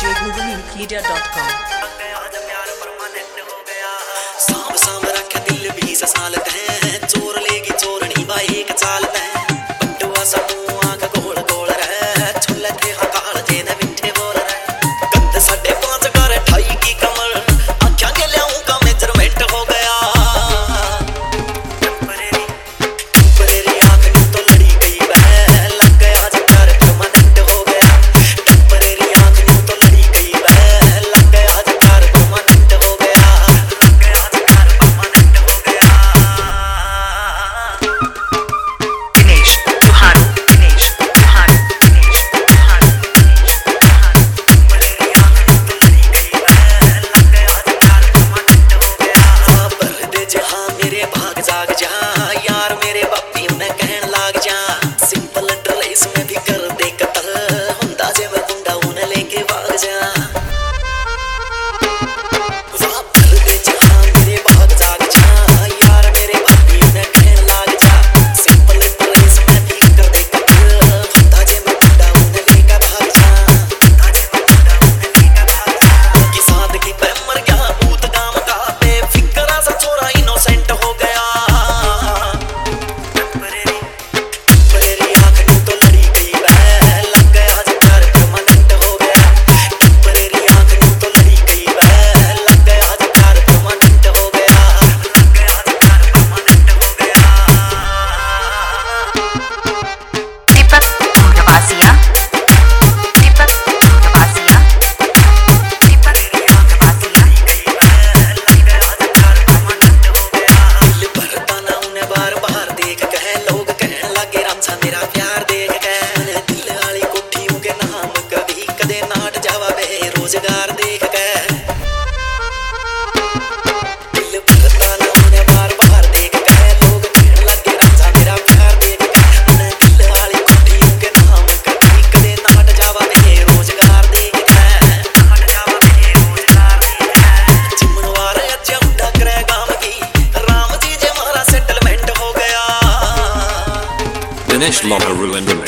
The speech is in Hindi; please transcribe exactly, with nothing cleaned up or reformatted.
j google media dot com। Samb Samb रखे दिल भी ससालत है, चोर लेगी चोरनी बा एक चालत है। बंटुआ सबू आंख गोल गोल रहे, छुल्ले थे हकाल जेने मिठे बोल रहे। गंद साढ़े पांच कर ठाई की कमर, आख्या के लियाऊं का मेजरमेंट हो गया। टेम्परेरी टेम्परेरी आंख नू तो लड़ी गई वह, लग गया जकार परमानेंट हो गया। टेम्परेरी आंख नू तो लड़ी गई वह, लग गया जकार परमानेंट हो गया। लग गया जकार परमानेंट हो गया। दिनेश तुहारू दिनेश तुहारू दिनेश तुहारू दिनेश तुहारू टेम्परेरी आंख नू तो लड़ी गई वह, लग गया जकार परमानेंट हो गया। पर दे जहां मेरे भाग जाग जा, यार मेरे बापी उन्हें कहन लाग जा। सिंपल ड्रेस में भी कर दे कतल, हुंदा जे मैं गुंडा उन्हें लेके भाग जा। वाह पर दे जहां मेरे भाग जाग जा, यार मेरे बापी उन्हें कहन लाग जा। सिंपल ड्रेस में भी कर दे कतल, हुंदा जे मैं गुंडा उन्हें लेके भाग जा। हुंदा जे मैं गुंडा उन्हें लेके भाग जा। की सादगी पे मर गया भूत गाम का, बेफिक्रा सा छोरा इनोसेंट हो गया। टेम्परेरी टेम्परेरी आंख नू तो लड़ी गई वह, लग गया जकार परमानेंट हो गया। टेम्परेरी आंख नू तो लड़ी गई वह, लग गया जकार परमानेंट हो गया। लग गया जकार परमानेंट हो गया। दीपक मुंडवासिया दीपक मुंडवासिया दीपक मुंडवासिया दिल भरता ना उन्हें बार बार देख कह, लोग कहन लगे रामसा मेरा प्यार देख कह। मैंने दिल वाली कोठियों के नाम कभी कदे नाट जावा बेरोजगार देख कह। दिल भरता ना उन्हें बार बार देख कह, लोग कहन लगे रामसा मेरा प्यार देख कह। मैंने दिल वाली कोठियों के नाम कभी कदे नाट जावा बेरोजगार देख कह। नाट जावा बेरोजगार देख कह। जिम्मेवार अज्जा उड़ा करे गाम की, राम जी जे मारा सेटलमेंट हो गया। Dinesh Loharu and